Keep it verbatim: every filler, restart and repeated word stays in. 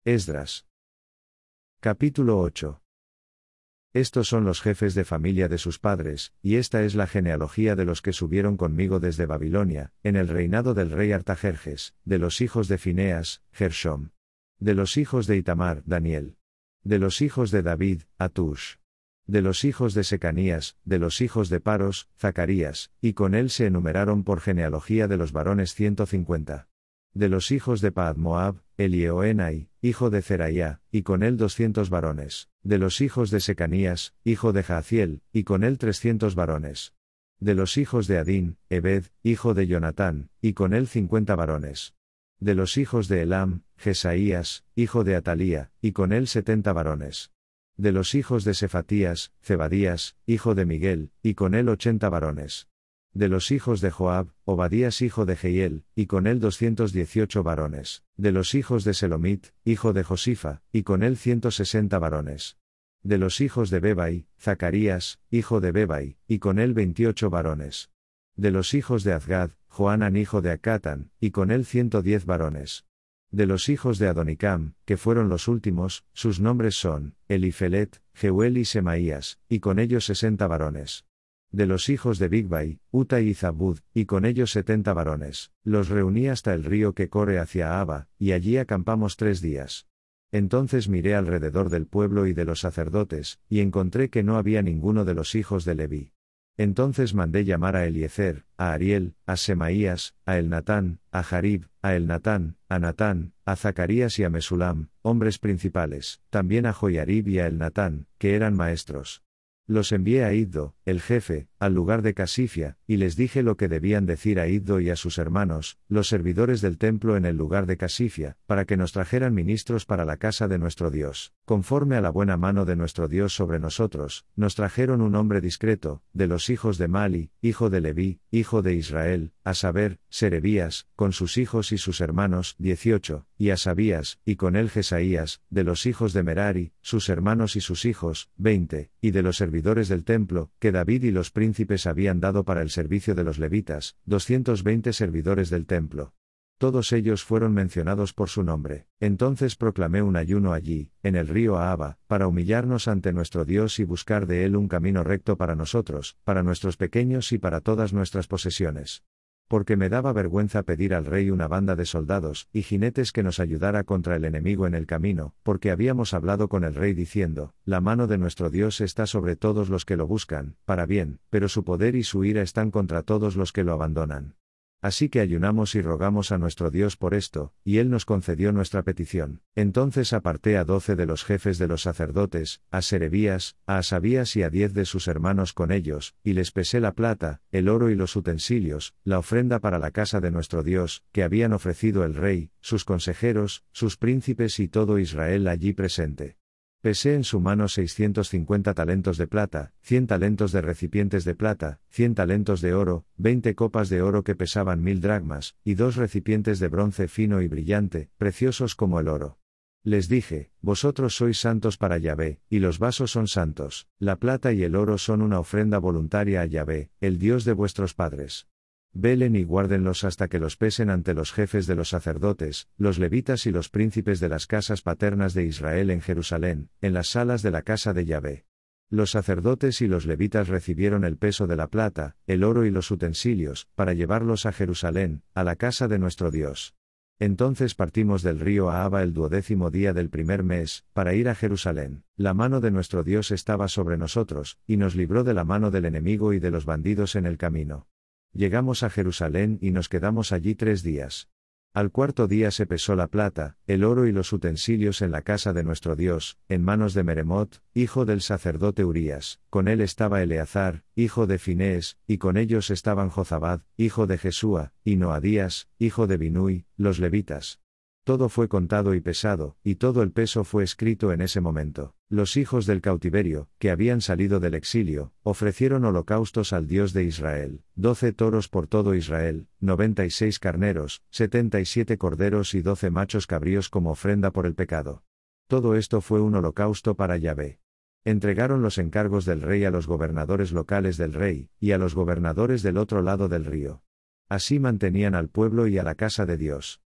Esdras. Capítulo ocho. Estos son los jefes de familia de sus padres, y esta es la genealogía de los que subieron conmigo desde Babilonia, en el reinado del rey Artajerjes, de los hijos de Fineas, Gershom. De los hijos de Itamar, Daniel. De los hijos de David, Atush. De los hijos de Secanías, de los hijos de Paros, Zacarías, y con él se enumeraron por genealogía de los varones ciento cincuenta. De los hijos de Paad-Moab, Eliehoenai, hijo de Zeraía, y con él doscientos varones. De los hijos de Secanías, hijo de Jaaziel, y con él trescientos varones. De los hijos de Adín, Ebed, hijo de Jonatán, y con él cincuenta varones. De los hijos de Elam, Jesaías, hijo de Atalía, y con él setenta varones. De los hijos de Sefatías, Zebadías, hijo de Miguel, y con él ochenta varones. De los hijos de Joab, Obadías hijo de Jehiel, y con él doscientos dieciocho varones. De los hijos de Selomit, hijo de Josifa, y con él ciento sesenta varones. De los hijos de Bebai, Zacarías, hijo de Bebai, y con él veintiocho varones. De los hijos de Azgad, Johanan hijo de Acatán, y con él ciento diez varones. De los hijos de Adonicam, que fueron los últimos, sus nombres son, Elifelet, Jeuel y Semaías, y con ellos sesenta varones. De los hijos de Bigvai, Uta y Zabud, y con ellos setenta varones, los reuní hasta el río que corre hacia Ahava, y allí acampamos tres días. Entonces miré alrededor del pueblo y de los sacerdotes, y encontré que no había ninguno de los hijos de Leví. Entonces mandé llamar a Eliezer, a Ariel, a Semaías, a Elnatán, a Jarib, a Elnatán, a Natán, a Zacarías y a Mesulam, hombres principales, también a Joiarib y a Elnatán, que eran maestros. Los envié a Iddo, el jefe, al lugar de Casifia, y les dije lo que debían decir a Iddo y a sus hermanos, los servidores del templo en el lugar de Casifia, para que nos trajeran ministros para la casa de nuestro Dios. Conforme a la buena mano de nuestro Dios sobre nosotros, nos trajeron un hombre discreto, de los hijos de Mali, hijo de Leví, hijo de Israel, a saber, Serebías, con sus hijos y sus hermanos, dieciocho, y a Sabías, y con él Jesaías, de los hijos de Merari, sus hermanos y sus hijos, veinte, y de los servidores del templo, que David y los príncipes habían dado para el servicio de los levitas, doscientos veinte servidores del templo. Todos ellos fueron mencionados por su nombre. Entonces proclamé un ayuno allí, en el río Ahava, para humillarnos ante nuestro Dios y buscar de él un camino recto para nosotros, para nuestros pequeños y para todas nuestras posesiones. Porque me daba vergüenza pedir al rey una banda de soldados y jinetes que nos ayudara contra el enemigo en el camino, porque habíamos hablado con el rey diciendo, la mano de nuestro Dios está sobre todos los que lo buscan, para bien, pero su poder y su ira están contra todos los que lo abandonan. Así que ayunamos y rogamos a nuestro Dios por esto, y él nos concedió nuestra petición. Entonces aparté a doce de los jefes de los sacerdotes, a Serebías, a Asabías y a diez de sus hermanos con ellos, y les pesé la plata, el oro y los utensilios, la ofrenda para la casa de nuestro Dios, que habían ofrecido el rey, sus consejeros, sus príncipes y todo Israel allí presente. Pesé en su mano seiscientos cincuenta talentos de plata, cien talentos de recipientes de plata, cien talentos de oro, veinte copas de oro que pesaban mil dracmas, y dos recipientes de bronce fino y brillante, preciosos como el oro. Les dije, vosotros sois santos para Yahvé, y los vasos son santos, la plata y el oro son una ofrenda voluntaria a Yahvé, el Dios de vuestros padres. Velen y guárdenlos hasta que los pesen ante los jefes de los sacerdotes, los levitas y los príncipes de las casas paternas de Israel en Jerusalén, en las salas de la casa de Yahvé. Los sacerdotes y los levitas recibieron el peso de la plata, el oro y los utensilios, para llevarlos a Jerusalén, a la casa de nuestro Dios. Entonces partimos del río Ahava el duodécimo día del primer mes, para ir a Jerusalén. La mano de nuestro Dios estaba sobre nosotros, y nos libró de la mano del enemigo y de los bandidos en el camino. Llegamos a Jerusalén y nos quedamos allí tres días. Al cuarto día se pesó la plata, el oro y los utensilios en la casa de nuestro Dios, en manos de Meremot, hijo del sacerdote Urías, con él estaba Eleazar, hijo de Finees, y con ellos estaban Jozabad, hijo de Jesúa, y Noadías, hijo de Binui, los levitas. Todo fue contado y pesado, y todo el peso fue escrito en ese momento. Los hijos del cautiverio, que habían salido del exilio, ofrecieron holocaustos al Dios de Israel, doce toros por todo Israel, noventa y seis carneros, setenta y siete corderos y doce machos cabríos como ofrenda por el pecado. Todo esto fue un holocausto para Yahvé. Entregaron los encargos del rey a los gobernadores locales del rey, y a los gobernadores del otro lado del río. Así mantenían al pueblo y a la casa de Dios.